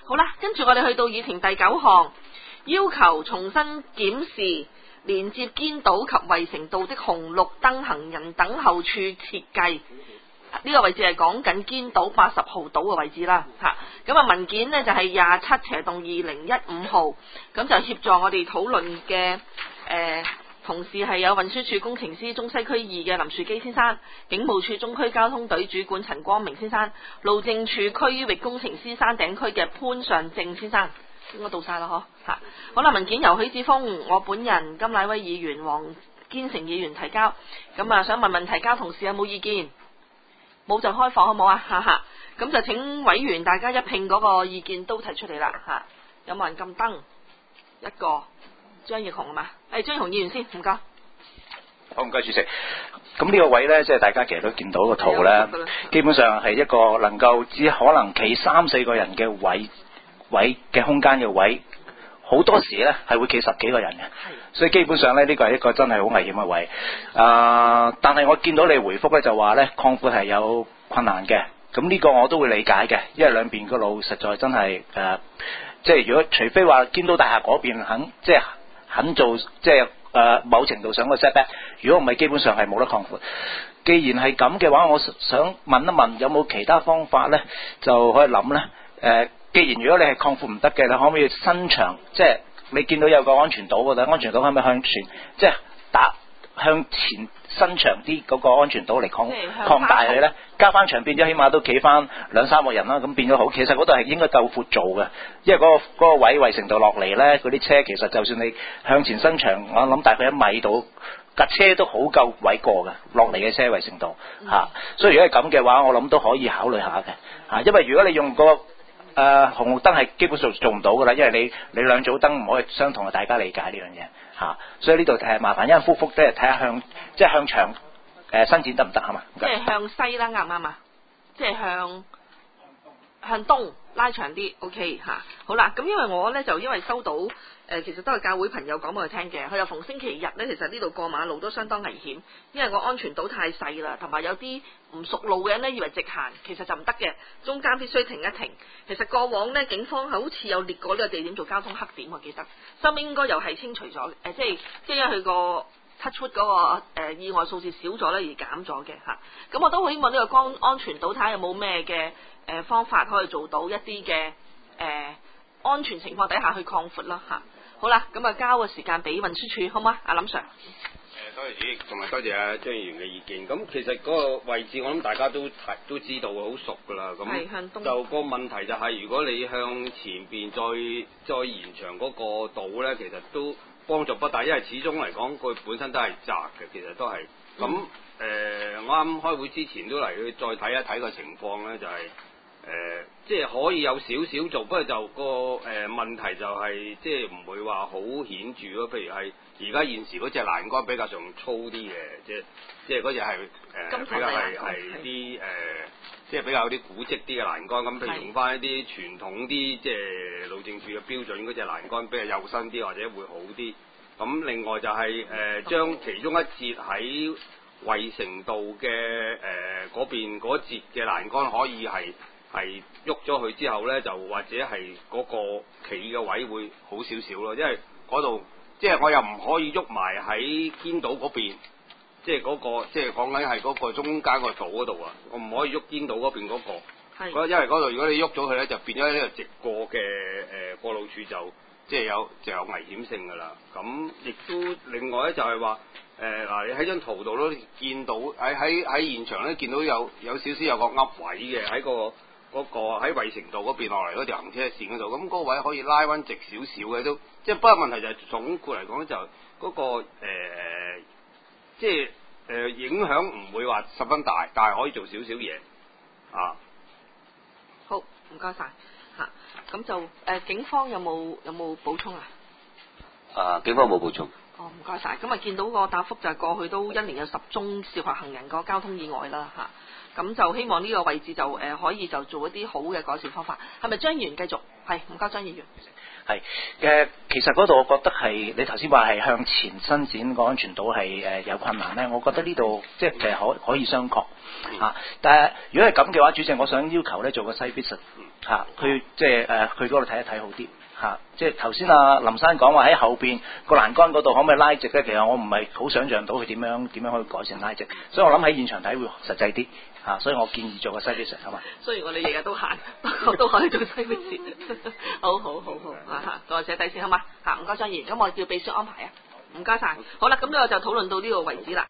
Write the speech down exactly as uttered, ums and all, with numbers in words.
好啦，跟住我哋去到議程第九項，要求重新檢視連接堅道及衛城道的紅綠燈行人等候處設計。呢個位置係講緊堅道八十號島嘅位置啦，嚇咁啊文件呢就係廿七斜洞二零一五號，咁就協助我哋討論嘅誒、呃、同事係有運輸署工程師中西區二嘅林樹基先生，警務處中區交通隊主管陳光明先生，路政署區域工程師山頂區嘅潘上正先生，應該到晒啦嗬嚇。好啦，文件由許智峰、我本人、甘乃威議員、黃堅成議員提交，咁啊想問問提交同事有冇意見？冇就開放好冇啊，哈哈！咁就請委員大家一併嗰個意見都提出嚟啦，嚇！有冇人撳燈？一個張奕雄啊嘛，誒張奕雄議員先，唔該。 好，唔該主席。咁呢個位呢，即係大家其實都見到個圖呢，基本上係一個能夠只可能企三四個人嘅位位嘅空間嘅位，好多時呢係會企十幾個人嘅，所以基本上呢，呢個係一個真係好危險嘅位。啊、呃，但係我見到你回覆呢，就話呢擴闊係有困難嘅，咁呢個我都會理解嘅，因為兩邊個路實在真係誒、呃，即係如果除非話堅道大廈嗰邊肯即係肯做即係誒、呃、某程度上個 setback， 如果唔係基本上係冇得擴闊。既然係咁嘅話，我想問一問有冇其他方法呢？就可以諗呢。誒、呃。既然如果你係擴闊唔得嘅，你可唔可以伸長？即係你見到有個安全島嗰度，安全島可唔可以向前，即係打向前伸長啲嗰個安全島嚟擴擴大佢咧？加翻長變咗，起碼都企翻兩三個人啦，咁變咗好。其實嗰度係應該夠闊做嘅，因為嗰、嗰個嗰個位衛城道落嚟咧，嗰啲車其實就算你向前伸長，我諗大概一米到架車都好夠位過嘅落嚟嘅車衛城道嚇、啊。所以如果係咁嘅話，我諗都可以考慮下嘅嚇、啊。因為如果你用、嗰個誒、呃、紅綠燈係基本上做唔到㗎啦，因為你你兩組燈唔可以相同，大家理解呢樣嘢嚇，所以呢度誒麻煩一陣夫婦都係睇下向即係向長誒伸展得唔得係嘛？ 即係向西啦，啱唔啱啊？即係向向東拉長啲 ，OK 嚇。好啦，咁因為我咧就因為收到誒、呃，其實都係教會朋友講俾我聽嘅，佢又逢星期日咧，其實呢度過馬路都相當危險，因為個安全島太細啦，同埋有啲唔熟路嘅人咧以為直行，其實就唔得嘅，中間必須停一停。其實過往咧警方好似有列過呢個地點做交通黑點，我記得，收尾應該又係清除咗，誒、呃、即係即係因為佢個 touchwood 嗰個、呃、意外數字少咗咧而減咗嘅嚇。咁我都好希望呢個光安全島睇下有冇咩嘅誒方法可以做到一啲嘅誒安全情況底下去擴闊啦嚇。好啦，咁啊交個時間俾運輸署好嗎？阿林 Sir。 誒多謝主席，同埋多謝阿張議員嘅意見。咁其實嗰個位置我諗大家都都知道好熟㗎啦。咁就個問題就係、是、如果你向前邊再再延長嗰個島咧，其實都幫助不大，因為始終嚟講佢本身都係窄嘅，其實都係。咁誒、嗯呃，我啱開會之前都嚟去再睇一睇個情況咧，就係、是。誒、呃，即係可以有少少做，不過就個誒、呃、問題就係、是，即係唔會話好顯著咯。譬如係而家現時嗰隻欄杆比較上粗啲嘅，即係即係嗰隻係誒比較係係啲誒，即係比較有啲古蹟啲嘅欄杆。咁譬如用翻一啲傳統啲，即係路政署嘅標準嗰隻欄杆，比較幼身啲或者會好啲。咁另外就係、是、誒、呃、將其中一節喺衛城道嘅誒嗰邊嗰節嘅欄杆可以係。係喐咗佢之後咧，就或者係嗰個企嘅位會好少少咯，因為嗰度即係我又唔可以喐埋喺堅道嗰邊，即係嗰個即係講緊係嗰個中間個島嗰度啊，我唔可以喐堅道嗰邊嗰個，因為嗰度如果你喐咗佢咧，就變咗呢個直過嘅誒、呃、過路處就即係有就有危險性㗎啦。咁亦都另外咧就係話誒嗱，你喺張圖度都見到喺喺喺現場咧見到有有少少有個噏位嘅喺個。嗰、那個喺衛城道嗰邊落嚟嗰條行車線嗰度，咁、那、嗰個位可以拉翻直少少嘅都，即係不過問題就係總括嚟講就嗰、那個、呃、即係誒、呃、影響唔會話十分大，但係可以做少少嘢啊。 好，唔該晒嚇，咁就誒、呃、警方有冇有冇補充啊？ 啊，警方冇補充。 哦，唔該晒。咁啊見到個答覆就係過去都一年有十宗涉及行人個交通意外啦嚇。咁就希望呢個位置就誒、呃、可以就做一啲好嘅改善方法。係咪張議員繼續？係，唔該張議員。 係誒，其實嗰度我覺得係你頭先話係向前伸展個安全島係誒有困難咧，我覺得呢度即係其實可可以商榷嚇。但係如果係咁嘅話，主席我想要求咧做個 site visit 嚇，去即係誒去嗰度睇一睇好啲嚇。即係頭先阿林生講話喺後邊個欄杆嗰度可唔可以拉直咧？其實我唔係好想像到佢點樣點樣可以改善拉直，所以我諗喺現場睇會實際啲嚇，所以我建議做個西非石好嘛。 雖然我哋日日都行，我都可以做西非石。好好好好啊！多謝第時好嘛嚇，唔該張議員，咁我叫秘書安排啊，唔該晒。好啦，咁呢個就討論到呢個為止啦。